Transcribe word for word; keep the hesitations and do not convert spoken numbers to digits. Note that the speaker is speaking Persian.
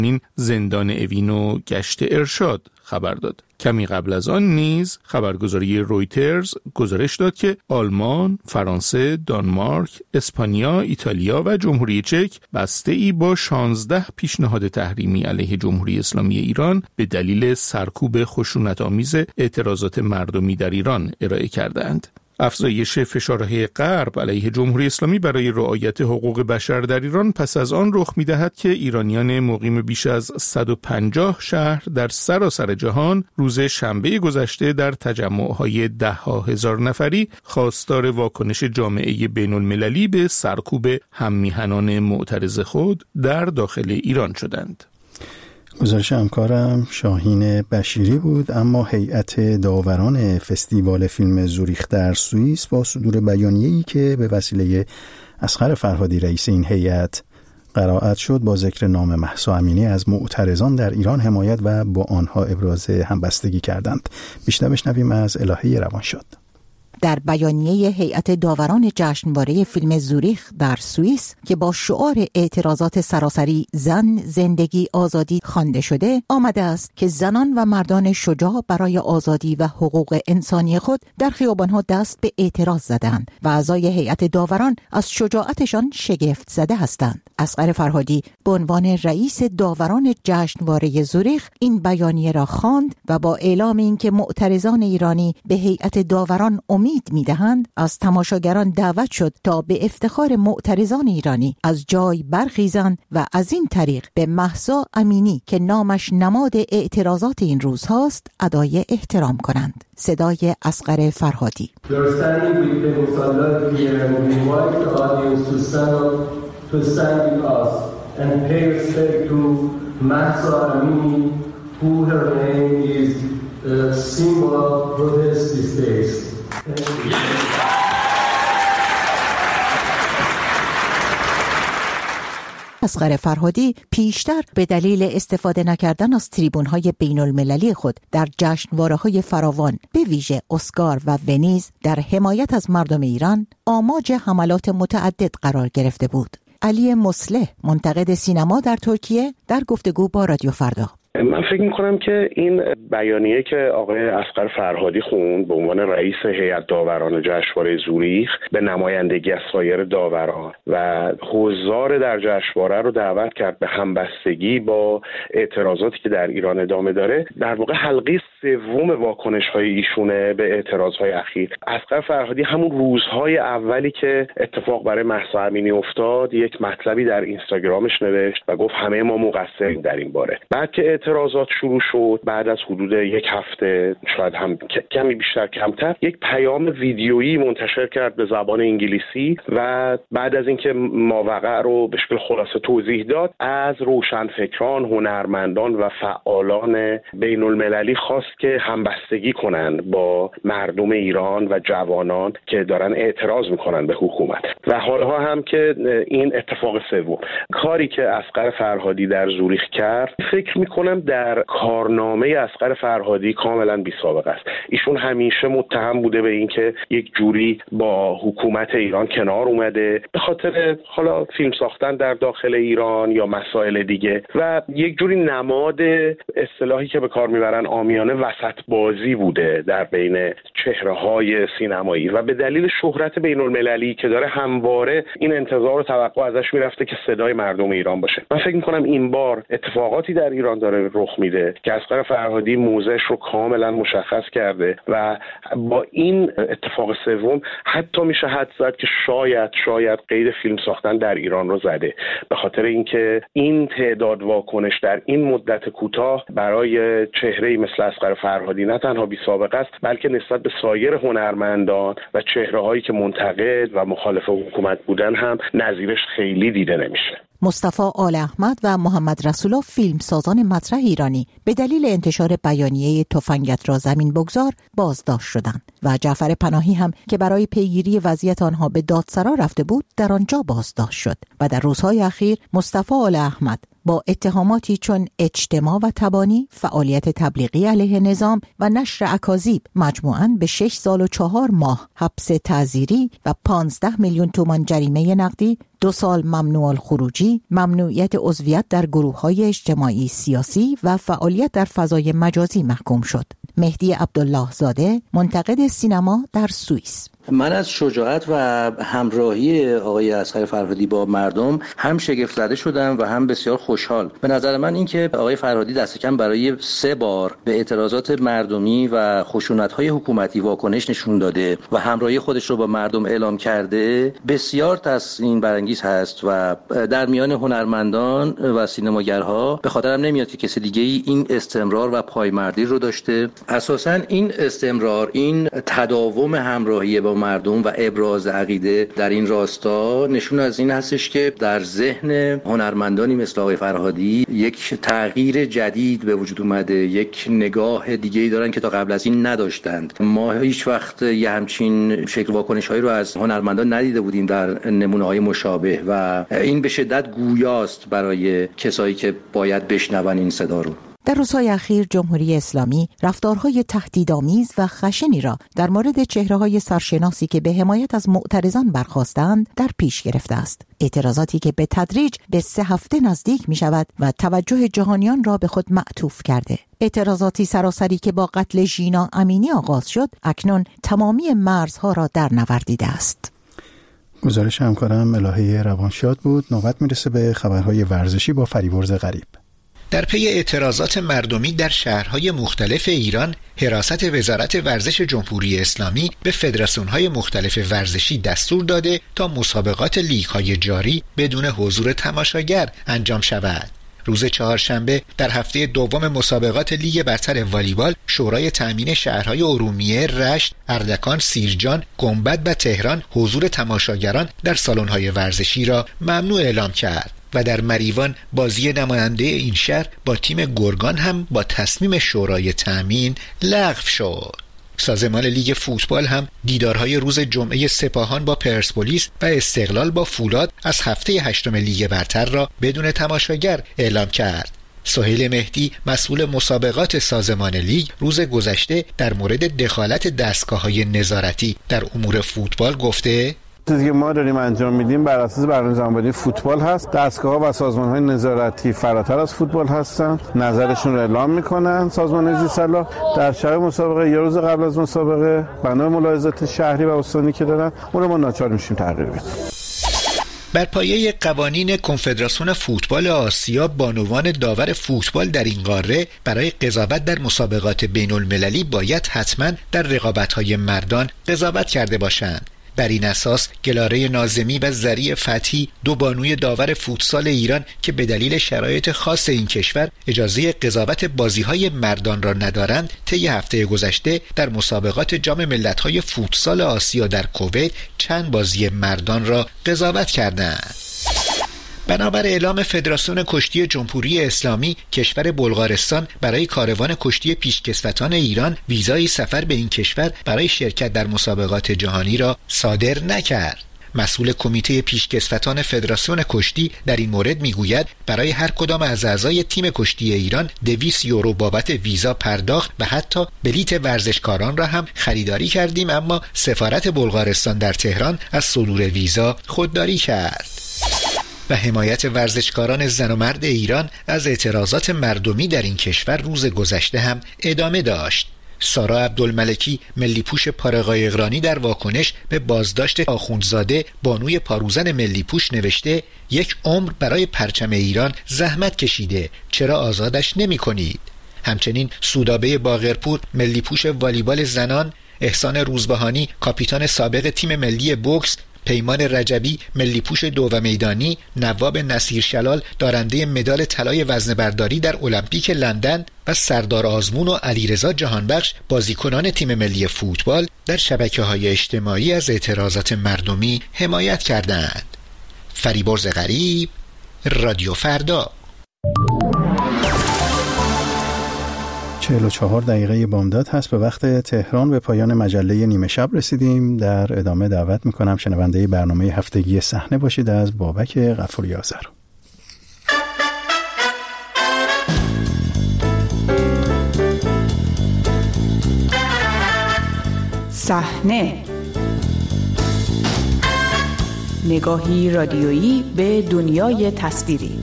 این زندان اوین و گشت ارشاد خبر داد. کمی قبل از آن نیز خبرگزاری رویترز گزارش داد که آلمان، فرانسه، دانمارک، اسپانیا، ایتالیا و جمهوری چک بسته‌ای با شانزده پیشنهاد تحریمی علیه جمهوری اسلامی ایران به دلیل سرکوب خشونت‌آمیز اعتراضات مردمی در ایران ارائه کردند. افزایش فشارهای غرب علیه جمهوری اسلامی برای رعایت حقوق بشر در ایران پس از آن رخ می‌دهد که ایرانیان مقیم بیش از صد و پنجاه شهر در سراسر جهان روز شنبه گذشته در تجمع‌های ده‌ها هزار نفری خواستار واکنش جامعه بین‌المللی به سرکوب هم‌میهنان معترض خود در داخل ایران شدند. گزارش همکارم شاهین بشیری بود. اما هیئت داوران فستیوال فیلم زوریخ در سوئیس با صدور بیانیه‌ای که به وسیله اصغر فرهادی رئیس این هیئت قرائت شد با ذکر نام مهسا امینی از معترضان در ایران حمایت و با آنها ابراز همبستگی کردند. بیشتر بشنویم از الهه روانشاد. در بیانیه هیئت داوران جشنواره فیلم زوریخ در سوئیس که با شعار اعتراضات سراسری زن، زندگی، آزادی خوانده شده، آمده است که زنان و مردان شجاع برای آزادی و حقوق انسانی خود در خیابان‌ها دست به اعتراض زدند و اعضای هیئت داوران از شجاعتشان شگفت زده هستند. اصغر فرهادی به عنوان رئیس داوران جشنواره زوریخ این بیانیه را خواند و با اعلام اینکه معترضان ایرانی به هیئت داوران امید میدهند از تماشاگران دعوت شد تا به افتخار معترضان ایرانی از جای برخیزند و از این طریق به مهسا امینی که نامش نماد اعتراضات این روز هاست ادای احترام کنند. صدای اصغر فرهادی. اصغر فرهادی پیشتر به دلیل استفاده نکردن از تریبون‌های بین‌المللی خود در جشنواره‌های فراوان به ویژه اسکار و ونیز در حمایت از مردم ایران آماج حملات متعدد قرار گرفته بود. علی مصلح، منتقد سینما در ترکیه، در گفتگو با رادیو فردا: من فکر میکنم که این بیانیه که آقای اصغر فرهادی خوند به عنوان رئیس هیئت داوران جشنواره زوریخ به نمایندگی از سایر داوران و حضار در جشنواره رو دعوت کرد به همبستگی با اعتراضاتی که در ایران ادامه داره، در واقع حلقه سوم واکنش‌های ایشونه به اعتراض‌های اخیر. اصغر فرهادی همون روزهای اولی که اتفاق برای مهسا امینی افتاد یک مطلبی در اینستاگرامش نوشت و گفت همه ما مقصریم در این باره. بعد که اعتراضات شروع شد، بعد از حدود یک هفته شاید هم کمی بیشتر کمتر، یک پیام ویدیویی منتشر کرد به زبان انگلیسی و بعد از اینکه ماوقع رو به شکل خلاصه توضیح داد، از روشنفکران، هنرمندان و فعالان بین المللی خواست که همبستگی کنند با مردم ایران و جوانان که دارن اعتراض میکنن به حکومت. و حالها هم که این اتفاق سوم کاری که اصغر فرهادی در زوریخ کرد، فکر میکنم در کارنامه اصغر فرهادی کاملا بی سابقه است. ایشون همیشه متهم بوده به اینکه یک جوری با حکومت ایران کنار اومده به خاطر حالا فیلم ساختن در داخل ایران یا مسائل دیگه و یک جوری نماد اصطلاحی که به کار میبرن عامیانه وسط بازی بوده در بین چهره‌های سینمایی و به دلیل شهرت بین المللی که داره همواره این انتظار و توقع ازش میرفته که صدای مردم ایران باشه. من فکر میکنم این بار اتفاقاتی در ایران داره رخ میده که اصغر فرهادی موضعش رو کاملا مشخص کرده و با این اتفاق سوم حتی میشه حد زد که شاید شاید قید فیلم ساختن در ایران رو زده، به خاطر اینکه این تعداد واکنش در این مدت کوتاه برای چهره‌ای مثل اصغر فرهادی نه تنها بی سابقه است، بلکه نسبت به سایر هنرمندان و چهره‌هایی که منتقد و مخالف حکومت بودن هم نظیرش خیلی دیده نمیشه. مصطفی آل احمد و محمد رسول‌الله فیلمسازان مطرح ایرانی به دلیل انتشار بیانیه تفنگت را زمین بگذار بازداشت شدند و جعفر پناهی هم که برای پیگیری وضعیت آنها به دادسرا رفته بود در آنجا بازداشت شد و در روزهای اخیر مصطفی آل احمد با اتهاماتی چون اجتماع و تبانی، فعالیت تبلیغی علیه نظام و نشر اکاذیب مجموعاً به شش سال و چهار ماه حبس تعزیری و پانزده میلیون تومان جریمه نقدی، دو سال ممنوع الخروجی، ممنوعیت عضویت در گروه‌های اجتماعی سیاسی و فعالیت در فضای مجازی محکوم شد. مهدی عبدالله زاده، منتقد سینما در سوئیس: من از شجاعت و همراهی آقای اصغر فرهادی با مردم هم شگفت زده شدم و هم بسیار خوشحال. به نظر من این که آقای فرهادی دست کم برای سه بار به اعتراضات مردمی و خشونت‌های حکومتی واکنش نشون داده و همراهی خودش رو با مردم اعلام کرده بسیار تسلیم برانگیز هست و در میان هنرمندان و سینماگرها به خاطرم نمیاد که کسی دیگه ای این استمرار و پایمردی رو داشته. اساساً این استمرار، این تداوم همراهی با مردم و ابراز عقیده در این راستا نشون از این هستش که در ذهن هنرمندانی مثل آقای فرهادی یک تغییر جدید به وجود اومده، یک نگاه دیگه‌ای دارن که تا قبل از این نداشتند. ما هیچ وقت یه همچین شکل واکنش‌هایی رو از هنرمندان ندیده بودیم در نمونه‌های مشابه و این به شدت گویاست برای کسایی که باید بشنون این صدا رو. در روزهای اخیر جمهوری اسلامی رفتارهای تهدیدآمیز و خشنی را در مورد چهره‌های سرشناسی که به حمایت از معترضان برخاستند در پیش گرفته است. اعتراضاتی که به تدریج به سه هفته نزدیک می شود و توجه جهانیان را به خود معطوف کرده. اعتراضاتی سراسری که با قتل ژینا امینی آغاز شد، اکنون تمامی مرزها را در نوردیده است. گزارش همکارم الهه روانشاد بود. نوبت میرسه به خبرهای ورزشی با فریبرز غریب. در پی اعتراضات مردمی در شهرهای مختلف ایران، حراست وزارت ورزش جمهوری اسلامی به فدراسیون‌های مختلف ورزشی دستور داده تا مسابقات لیگ‌های جاری بدون حضور تماشاگر انجام شود. روز چهارشنبه در هفته دوم مسابقات لیگ برتر والیبال، شورای تأمین شهرهای ارومیه، رشت، اردکان، سیرجان، گنبد و تهران حضور تماشاگران در سالن‌های ورزشی را ممنوع اعلام کرد و در مریوان بازی نماینده این شهر با تیم گرگان هم با تصمیم شورای تأمین لغو شد. سازمان لیگ فوتبال هم دیدارهای روز جمعه سپاهان با پرسپولیس و استقلال با فولاد از هفته هشتم لیگ برتر را بدون تماشاگر اعلام کرد. سهیل مهدی، مسئول مسابقات سازمان لیگ، روز گذشته در مورد دخالت دستگاه‌های نظارتی در امور فوتبال گفته: چیزی که ما داریم انجام میدیم بر اساس برنامه زمانی فوتبال هست. دستگاه‌ها و سازمان‌های نظارتی فراتر از فوتبال هستن، نظرشون رو اعلام میکنن. سازمان زیرسلا در شب مسابقه یا روز قبل از مسابقه بنا به ملاحظات شهری و استانی که دارن، اون رو ما ناچار میشیم تغییر بدیم. بر پایه قوانین کنفدراسیون فوتبال آسیا، بانوان داور فوتبال در این قاره برای قضاوت در مسابقات بین‌المللی باید حتما در رقابت‌های مردان قضاوت کرده باشند. بر این اساس گلاره ناظمی و ذریع فتحی، دو بانوی داور فوتسال ایران که به دلیل شرایط خاص این کشور اجازه قضاوت بازی‌های مردان را ندارند، طی هفته گذشته در مسابقات جام ملت‌های فوتسال آسیا در کویت چند بازی مردان را قضاوت کردند. بنابر اعلام فدراسیون کشتی جمهوری اسلامی، کشور بلغارستان برای کاروان کشتی پیشکسوتان ایران ویزای سفر به این کشور برای شرکت در مسابقات جهانی را صادر نکرد. مسئول کمیته پیشکسوتان فدراسیون کشتی در این مورد میگوید برای هر کدام از اعضای تیم کشتی ایران دویست یورو بابت ویزا پرداخت و حتی بلیت ورزشکاران را هم خریداری کردیم، اما سفارت بلغارستان در تهران از صدور ویزا خودداری کرد. و حمایت ورزشکاران زن و مرد ایران از اعتراضات مردمی در این کشور روز گذشته هم ادامه داشت. سارا عبدالملکی، ملی پوش پارقایقرانی، در واکنش به بازداشت آخوندزاده بانوی پاروزن ملی پوش نوشته: یک عمر برای پرچم ایران زحمت کشیده، چرا آزادش نمی کنید؟ همچنین سودابه باقرپور، ملی پوش والیبال زنان، احسان روزبهانی، کاپیتان سابق تیم ملی بوکس، پیمان رجبی، ملی پوش دو و میدانی، نواب نصیر شلال، دارنده مدال طلای وزنه‌برداری در المپیک لندن و سردار آزمون و علیرضا جهانبخش، بازیکنان تیم ملی فوتبال، در شبکه‌های اجتماعی از اعتراضات مردمی حمایت کردند. فریبرز غریب، رادیو فردا. چهل و چهار دقیقه بامداد هست به وقت تهران. به پایان مجله نیمه شب رسیدیم. در ادامه دعوت میکنم شنونده برنامه هفتگی صحنه باشید از بابک غفوری آذر. صحنه، نگاهی رادیویی به دنیای تصویری.